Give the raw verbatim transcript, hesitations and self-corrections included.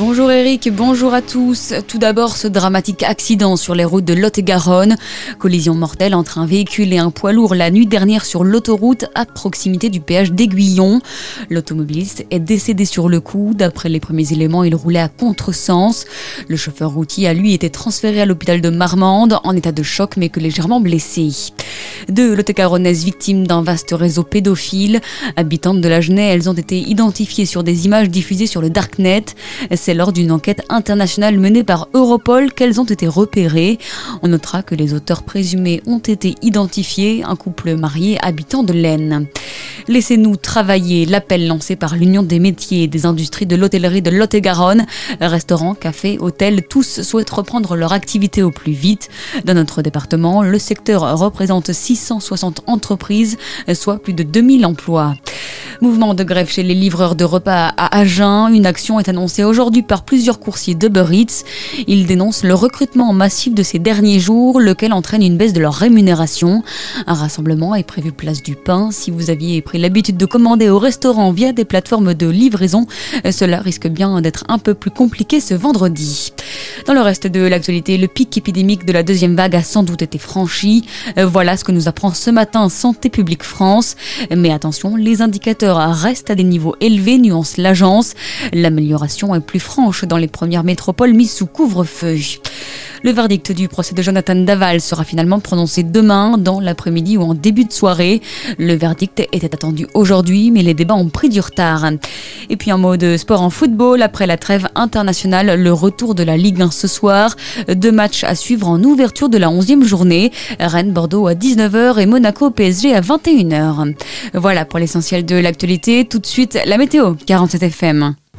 Bonjour Eric, bonjour à tous. Tout d'abord, ce dramatique accident sur les routes de Lot-et-Garonne. Collision mortelle entre un véhicule et un poids lourd la nuit dernière sur l'autoroute à proximité du péage d'Aiguillon. L'automobiliste est décédé sur le coup. D'après les premiers éléments, il roulait à contresens. Le chauffeur routier a lui été transféré à l'hôpital de Marmande en état de choc mais que légèrement blessé. Deux Lot-et-Garonnaises victimes d'un vaste réseau pédophile. Habitantes de l'Agenais, elles ont été identifiées sur des images diffusées sur le Darknet. C'est lors d'une enquête internationale menée par Europol qu'elles ont été repérées. On notera que les auteurs présumés ont été identifiés, un couple marié habitant de l'Aisne. Laissez-nous travailler, l'appel lancé par l'Union des métiers et des industries de l'hôtellerie de Lot-et-Garonne. Restaurants, cafés, hôtels, tous souhaitent reprendre leur activité au plus vite. Dans notre département, le secteur représente six cent soixante entreprises, soit plus de deux mille emplois. Mouvement de grève chez les livreurs de repas à Agen. Une action est annoncée aujourd'hui par plusieurs coursiers d'Uber Eats. Ils dénoncent le recrutement massif de ces derniers jours, lequel entraîne une baisse de leur rémunération. Un rassemblement est prévu place du Pin. Si vous aviez pris l'habitude de commander au restaurant via des plateformes de livraison, cela risque bien d'être un peu plus compliqué ce vendredi. Dans le reste de l'actualité, le pic épidémique de la deuxième vague a sans doute été franchi. Voilà ce que nous apprend ce matin Santé publique France. Mais attention, les indicateurs restent à des niveaux élevés, nuance l'agence. L'amélioration est plus franche dans les premières métropoles mises sous couvre-feu. Le verdict du procès de Jonathan Daval sera finalement prononcé demain, dans l'après-midi ou en début de soirée. Le verdict était attendu aujourd'hui, mais les débats ont pris du retard. Et puis en mode sport en football, après la trêve internationale, le retour de la Ligue un ce soir. Deux matchs à suivre en ouverture de la onzième journée. Rennes-Bordeaux à dix-neuf heures et Monaco-P S G à vingt et une heures. Voilà pour l'essentiel de l'actualité. Tout de suite, la météo, quarante-sept F M.